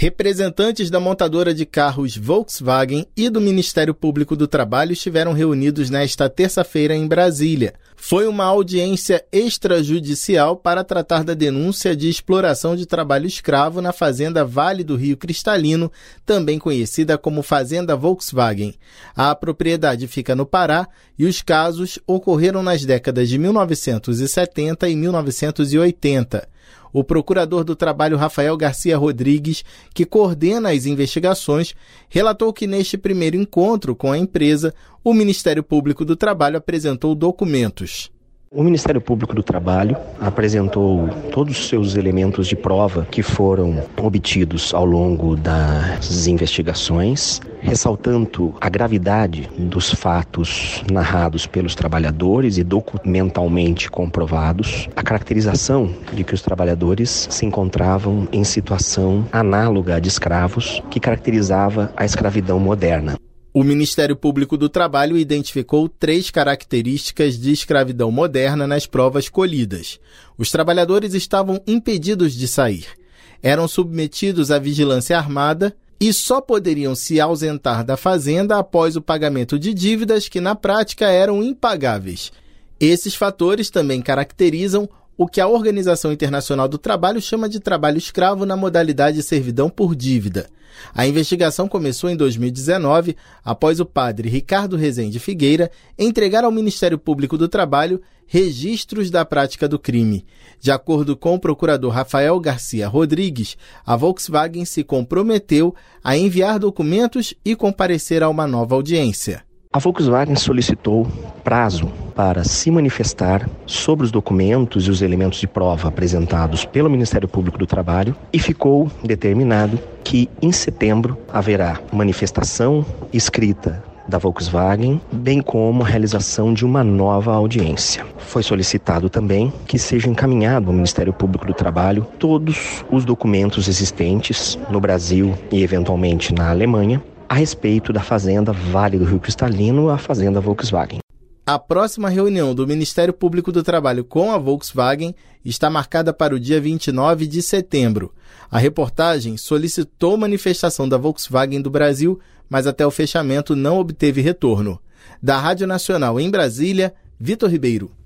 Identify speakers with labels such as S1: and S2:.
S1: Representantes da montadora de carros Volkswagen e do Ministério Público do Trabalho estiveram reunidos nesta terça-feira em Brasília. Foi uma audiência extrajudicial para tratar da denúncia de exploração de trabalho escravo na fazenda Vale do Rio Cristalino, também conhecida como Fazenda Volkswagen. A propriedade fica no Pará e os casos ocorreram nas décadas de 1970 e 1980. O procurador do Trabalho, Rafael Garcia Rodrigues, que coordena as investigações, relatou que neste primeiro encontro com a empresa, o Ministério Público do Trabalho apresentou documentos.
S2: O Ministério Público do Trabalho apresentou todos os seus elementos de prova que foram obtidos ao longo das investigações, ressaltando a gravidade dos fatos narrados pelos trabalhadores e documentalmente comprovados, a caracterização de que os trabalhadores se encontravam em situação análoga a de escravos, que caracterizava a escravidão moderna.
S1: O Ministério Público do Trabalho identificou 3 características de escravidão moderna nas provas colhidas. Os trabalhadores estavam impedidos de sair, eram submetidos à vigilância armada e só poderiam se ausentar da fazenda após o pagamento de dívidas que, na prática, eram impagáveis. Esses fatores também caracterizam o que a Organização Internacional do Trabalho chama de trabalho escravo na modalidade servidão por dívida. A investigação começou em 2019, após o padre Ricardo Rezende Figueira entregar ao Ministério Público do Trabalho registros da prática do crime. De acordo com o procurador Rafael Garcia Rodrigues, a Volkswagen se comprometeu a enviar documentos e comparecer a uma nova audiência.
S2: A Volkswagen solicitou prazo para se manifestar sobre os documentos e os elementos de prova apresentados pelo Ministério Público do Trabalho e ficou determinado que em setembro haverá manifestação escrita da Volkswagen, bem como a realização de uma nova audiência. Foi solicitado também que seja encaminhado ao Ministério Público do Trabalho todos os documentos existentes no Brasil e eventualmente na Alemanha a respeito da Fazenda Vale do Rio Cristalino, a Fazenda Volkswagen.
S1: A próxima reunião do Ministério Público do Trabalho com a Volkswagen está marcada para o dia 29 de setembro. A reportagem solicitou manifestação da Volkswagen do Brasil, mas até o fechamento não obteve retorno. Da Rádio Nacional em Brasília, Vitor Ribeiro.